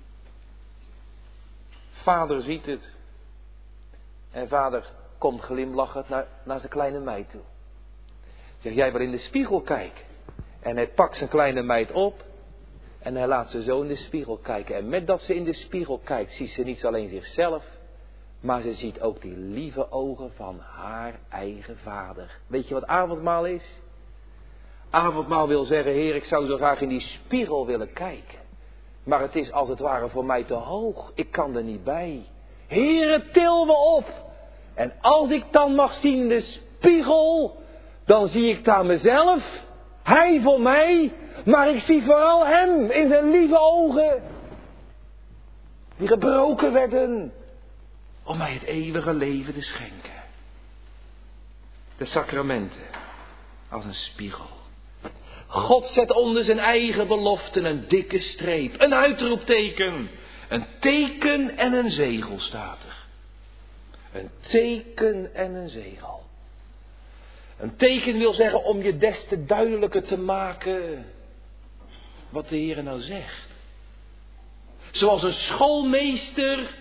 Vader ziet het. En vader komt glimlachend naar, naar zijn kleine meid toe. Zegt, jij wil in de spiegel kijken. En hij pakt zijn kleine meid op. En hij laat ze zo in de spiegel kijken. En met dat ze in de spiegel kijkt, ziet ze niet alleen zichzelf. Maar ze ziet ook die lieve ogen van haar eigen vader. Weet je wat avondmaal is? Avondmaal wil zeggen, Heer, ik zou zo graag in die spiegel willen kijken. Maar het is als het ware voor mij te hoog. Ik kan er niet bij. Heere, til me op. En als ik dan mag zien in de spiegel, dan zie ik daar mezelf. Hij voor mij. Maar ik zie vooral hem in zijn lieve ogen. Die gebroken werden. Om mij het eeuwige leven te schenken. De sacramenten. Als een spiegel. God zet onder zijn eigen beloften een dikke streep. Een uitroepteken. Een teken en een zegel staat er. Een teken en een zegel. Een teken wil zeggen om je des te duidelijker te maken wat de Heer nou zegt. Zoals een schoolmeester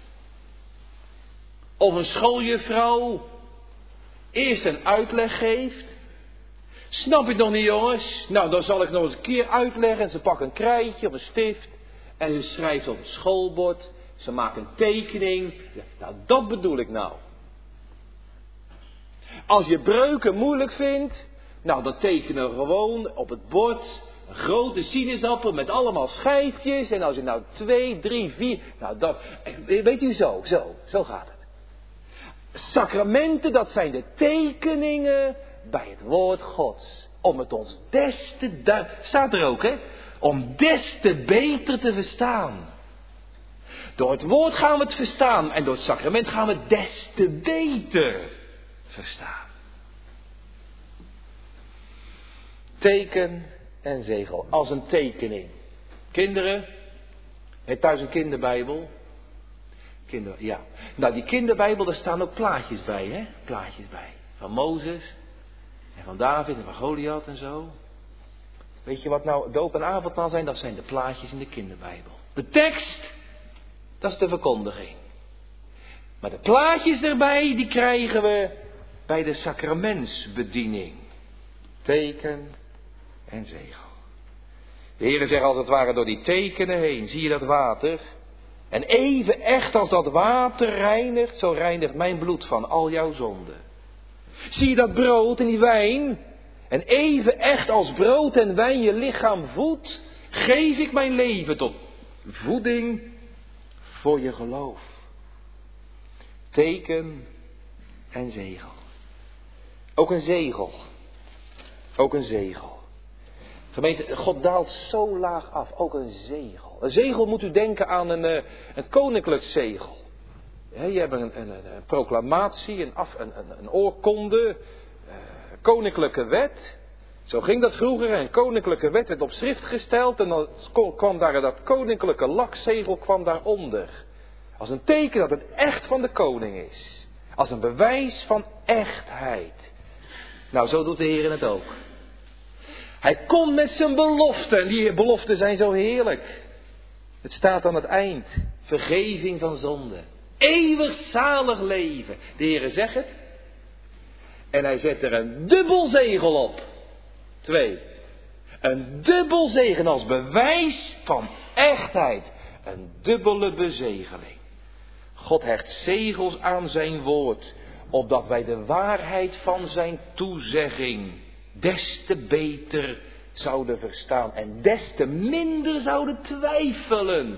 of een schooljuffrouw eerst een uitleg geeft. Snap je het nog niet, jongens? Nou, dan zal ik nog eens een keer uitleggen. En ze pakken een krijtje of een stift. En ze schrijft op het schoolbord. Ze maakt een tekening. Ja, nou, dat bedoel ik nou. Als je breuken moeilijk vindt. Nou, dan tekenen we gewoon op het bord een grote sinaasappel met allemaal schijfjes. En als je nou twee, drie, vier. Nou, dat. Weet u zo, zo, zo gaat het. Sacramenten, dat zijn de tekeningen bij het woord Gods. Om het ons des te duidelijk. Staat er ook, hè? Om des te beter te verstaan. Door het woord gaan we het verstaan. En door het sacrament gaan we het des te beter verstaan. Teken en zegel. Als een tekening. Kinderen. Heeft thuis een kinderbijbel? Kinder, ja. Nou, die kinderbijbel, daar staan ook plaatjes bij, hè? Plaatjes bij. Van Mozes. En van David en van Goliath en zo. Weet je wat nou doop en avondmaal zijn? Dat zijn de plaatjes in de kinderbijbel. De tekst, dat is de verkondiging. Maar de plaatjes erbij, die krijgen we bij de sacramentsbediening. Teken en zegel. De Heer zegt als het ware door die tekenen heen. Zie je dat water? En even echt als dat water reinigt, zo reinigt mijn bloed van al jouw zonden. Zie je dat brood en die wijn? En even echt als brood en wijn je lichaam voedt, geef ik mijn leven tot voeding voor je geloof. Teken en zegel. Ook een zegel. Ook een zegel. Gemeente, God daalt zo laag af. Ook een zegel. Een zegel moet u denken aan een, een koninklijk zegel. He, je hebt een, een, een proclamatie, een, af, een, een, een oorkonde, uh, koninklijke wet. Zo ging dat vroeger. Een koninklijke wet werd op schrift gesteld en dan kwam daar dat koninklijke lakzegel kwam daaronder. Als een teken dat het echt van de koning is. Als een bewijs van echtheid. Nou, zo doet de Heer het ook. Hij komt met zijn beloften en die beloften zijn zo heerlijk. Het staat aan het eind. Vergeving van zonde. Eeuwig zalig leven. De Heer zegt het. En hij zet er een dubbel zegel op. Twee. Een dubbel zegen als bewijs van echtheid. Een dubbele bezegeling. God hecht zegels aan zijn woord. Opdat wij de waarheid van zijn toezegging des te beter zouden verstaan. En des te minder zouden twijfelen.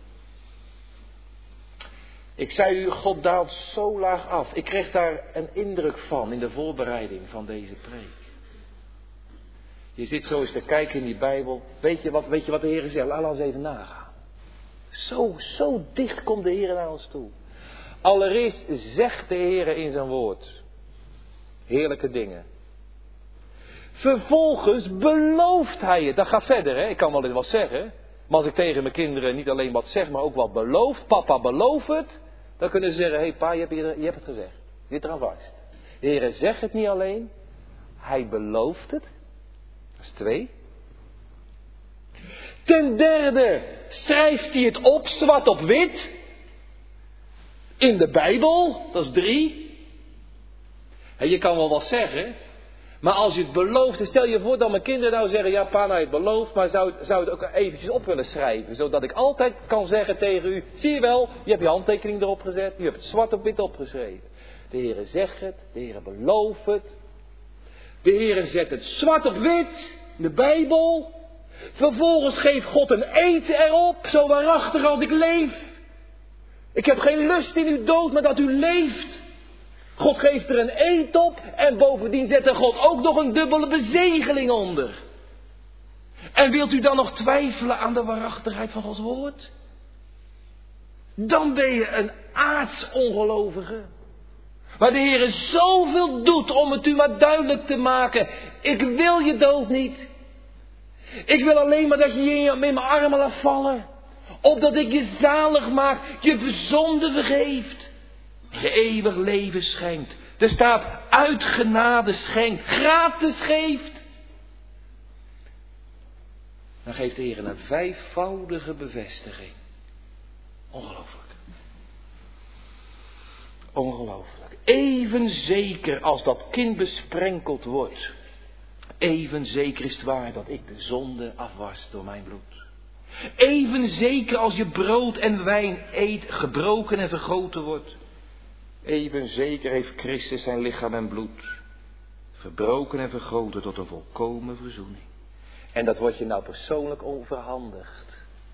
Ik zei u, God daalt zo laag af. Ik kreeg daar een indruk van in de voorbereiding van deze preek. Je zit zo eens te kijken in die Bijbel. Weet je wat, weet je wat de Heer zegt? Laat ons even nagaan. Zo, zo dicht komt de Heer naar ons toe. Allereerst zegt de Heer in zijn woord heerlijke dingen. Vervolgens belooft hij het. Dat gaat verder, hè? Ik kan wel eens wat zeggen. Maar als ik tegen mijn kinderen niet alleen wat zeg, maar ook wat beloof. Papa, beloof het. Dan kunnen ze zeggen, hé hey, pa, je hebt, je hebt het gezegd. Zit eraan vast. De Heer zegt het niet alleen. Hij belooft het. Dat is twee. Ten derde schrijft hij het op, zwart op wit. In de Bijbel, dat is drie. En je kan wel wat zeggen. Maar als je het belooft, stel je voor dat mijn kinderen nou zeggen, ja pa, nou je het belooft, maar zou het, zou het ook eventjes op willen schrijven. Zodat ik altijd kan zeggen tegen u, zie je wel, je hebt je handtekening erop gezet, je hebt het zwart op wit opgeschreven. De Heere zegt het, de Heere belooft het. De Heere zet het zwart op wit, in de Bijbel. Vervolgens geeft God een eed erop, zo waarachtig als ik leef. Ik heb geen lust in uw dood, maar dat u leeft. God geeft er een eed op en bovendien zet er God ook nog een dubbele bezegeling onder. En wilt u dan nog twijfelen aan de waarachtigheid van Gods woord? Dan ben je een aartsongelovige. Maar de Heer zoveel doet om het u maar duidelijk te maken. Ik wil je dood niet. Ik wil alleen maar dat je je in mijn armen laat vallen. Opdat ik je zalig maak, je verzonden vergeeft. Je eeuwig leven schenkt. Er staat uit genade schenkt, gratis geeft. Dan geeft de Heer een vijfvoudige bevestiging. Ongelooflijk. Ongelooflijk. Even zeker als dat kind besprenkeld wordt. Even zeker is het waar dat ik de zonde afwas door mijn bloed. Even zeker als je brood en wijn eet, gebroken en vergoten wordt. Even zeker heeft Christus zijn lichaam en bloed verbroken en vergoten tot een volkomen verzoening. En dat wordt je nou persoonlijk overhandigd.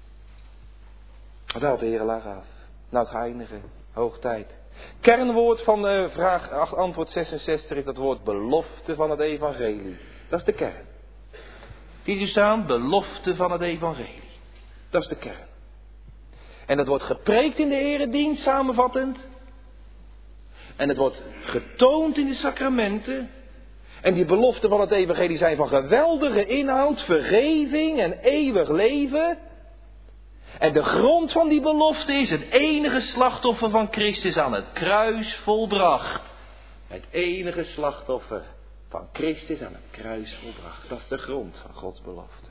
Daar de Heer laag af. Nou, ga eindigen. Hoog tijd. Kernwoord van uh, vraag, antwoord zesenzestig is dat woord belofte van het evangelie. Dat is de kern. Zie je staan? Belofte van het evangelie. Dat is de kern. En dat wordt gepreekt in de eredienst, samenvattend. En het wordt getoond in de sacramenten. En die beloften van het evangelie zijn van geweldige inhoud, vergeving en eeuwig leven. En de grond van die belofte is het enige slachtoffer van Christus aan het kruis volbracht. Het enige slachtoffer van Christus aan het kruis volbracht. Dat is de grond van Gods belofte.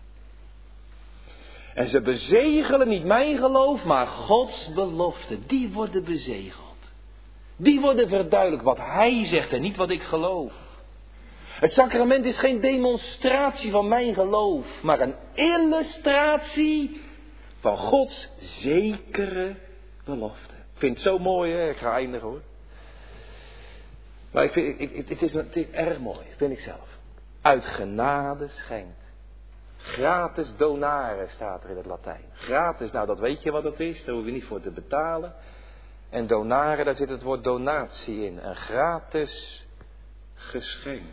En ze bezegelen niet mijn geloof, maar Gods belofte. Die worden bezegeld. Die worden verduidelijk wat Hij zegt en niet wat ik geloof. Het sacrament is geen demonstratie van mijn geloof, maar een illustratie van Gods zekere belofte. Ik vind het zo mooi, hè? Ik ga eindigen hoor. Maar ik vind, ik, ik, het, is, het is erg mooi, vind ik zelf. Uit genade schenkt. Gratis donare staat er in het Latijn. Gratis, nou dat weet je wat het is, daar hoef je niet voor te betalen. En donare, daar zit het woord donatie in. Een gratis geschenk.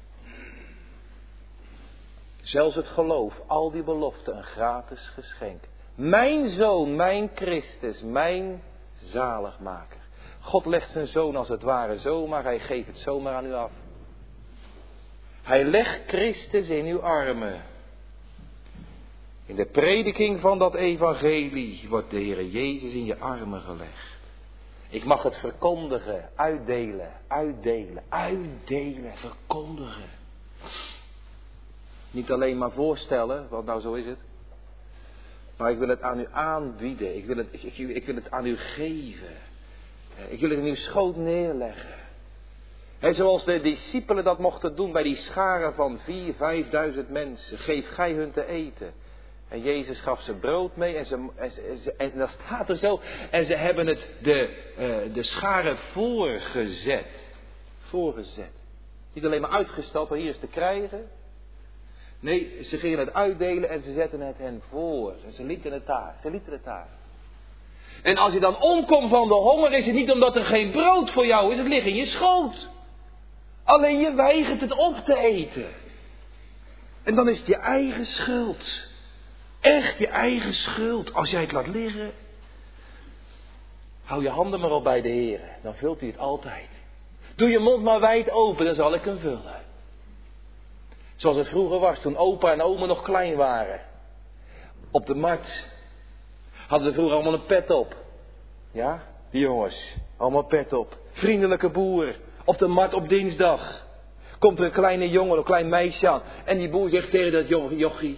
Zelfs het geloof, al die beloften, een gratis geschenk. Mijn zoon, mijn Christus, mijn zaligmaker. God legt zijn zoon als het ware zomaar, hij geeft het zomaar aan u af. Hij legt Christus in uw armen. In de prediking van dat evangelie wordt de Heer Jezus in je armen gelegd. Ik mag het verkondigen, uitdelen, uitdelen, uitdelen, verkondigen. Niet alleen maar voorstellen, want nou zo is het. Maar ik wil het aan u aanbieden, ik wil het, ik, ik, ik wil het aan u geven. Ik wil het in uw schoot neerleggen. En zoals de discipelen dat mochten doen bij die scharen van vier, vijfduizend mensen. Geef gij hun te eten. En Jezus gaf ze brood mee en, ze, en, ze, en dat staat er zo. En ze hebben het de, uh, de scharen voorgezet. Voorgezet. Niet alleen maar uitgesteld, maar hier is te krijgen. Nee, ze gingen het uitdelen en ze zetten het hen voor. En ze lieten het daar. Ze lieten het daar. En als je dan omkomt van de honger, is het niet omdat er geen brood voor jou is. Het ligt in je schoot. Alleen je weigert het op te eten. En dan is het je eigen schuld. Echt je eigen schuld. Als jij het laat liggen. Hou je handen maar op bij de Heer. Dan vult hij het altijd. Doe je mond maar wijd open, dan zal ik hem vullen. Zoals het vroeger was, toen opa en oma nog klein waren. Op de markt hadden ze vroeger allemaal een pet op. Ja, die jongens. Allemaal pet op. Vriendelijke boer. Op de markt op dinsdag. Komt er een kleine jongen, een klein meisje aan. En die boer zegt tegen dat jochie.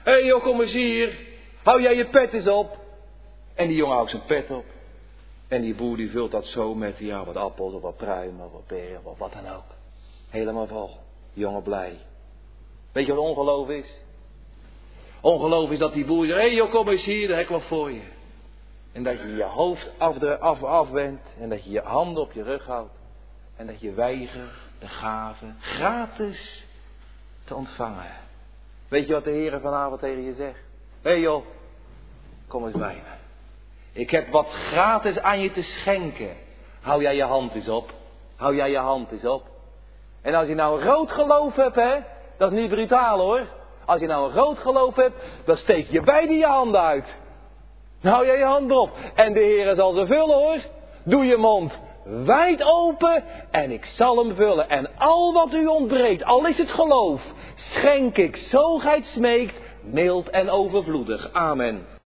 Hé hey, joh, kom eens hier. Hou jij je pet eens op. En die jongen houdt zijn pet op. En die boer die vult dat zo met ja, wat appels of wat pruimen of wat peren of wat dan ook. Helemaal vol. Jongen blij. Weet je wat ongeloof is? Ongeloof is dat die boer zegt, hé hey, joh, kom eens hier, daar heb ik wat voor je. En dat je je hoofd af, af, afwendt en dat je je handen op je rug houdt. En dat je weigert de gave gratis te ontvangen. Weet je wat de Heer vanavond tegen je zegt? Hé hey joh, kom eens bij me. Ik heb wat gratis aan je te schenken. Hou jij je hand eens op. Hou jij je hand eens op. En als je nou een groot geloof hebt, hè, dat is niet brutaal hoor. Als je nou een groot geloof hebt, dan steek je beide je handen uit. Dan hou jij je hand erop. En de Heer zal ze vullen hoor. Doe je mond wijd open en ik zal hem vullen. En al wat u ontbreekt, al is het geloof, schenk ik zo gij het smeekt, mild en overvloedig. Amen.